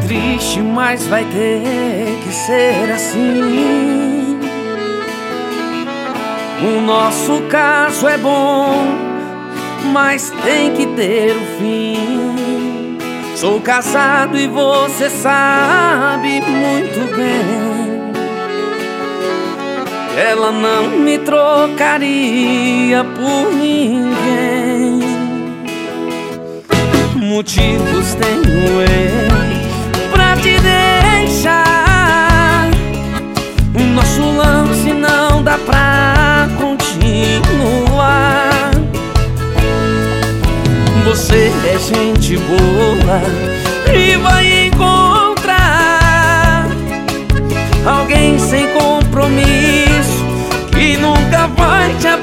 triste, mas vai ter que ser assim. O nosso caso é bom, mas tem que ter o fim. Sou casado e você sabe muito bem. Ela não me trocaria por ninguém. Motivos tenho eu pra te deixar. O nosso lance não dá pra continuar. Você é gente boa e vai encontrar alguém sem compromisso que nunca vai te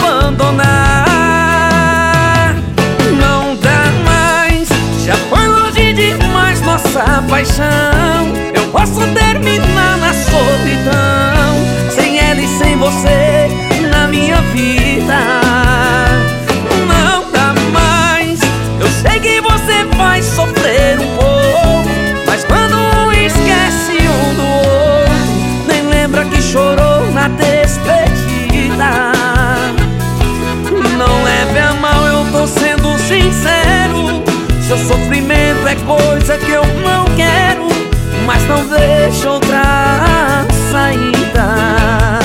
abandonar. Não dá mais, já foi longe demais nossa paixão. Eu posso terminar na solidão, sem ela e sem você na minha vida. Não dá mais, eu sei que você vai sofrer um pouco, mas quando um esquece um do outro, nem lembra que chorou na despedida. Não leve a mal, eu tô sendo sincero. Seu sofrimento é coisa que eu não quero, mas não vejo outra saída.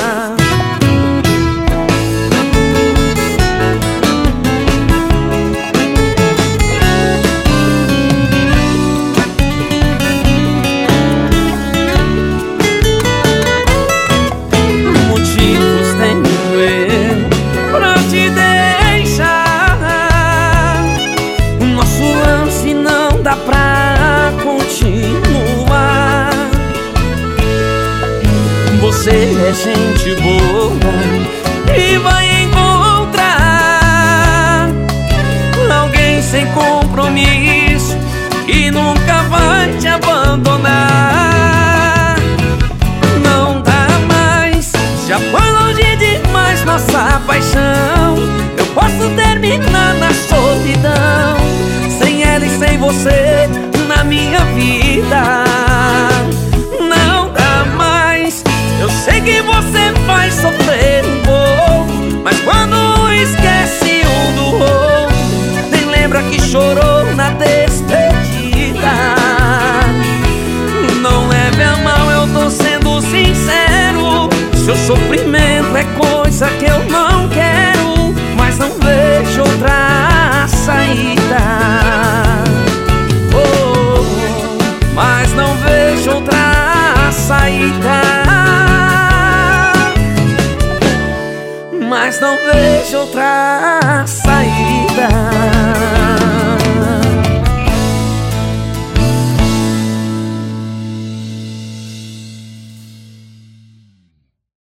Pra continuar, você é gente boa e vai encontrar alguém sem compromisso que nunca vai te abandonar. Não dá mais, já foi longe demais nossa paixão. Eu posso terminar na solidão, sem ela e sem você na minha vida. Não dá mais, eu sei que você vai sofrer um pouco, mas quando esquece um do outro, nem lembra que chorou na despedida. Não leve a mal, eu tô sendo sincero. Seu sofrimento é coisa que eu não quero, mas não vejo outra saída. Mas não vejo outra saída. Mas não vejo outra saída.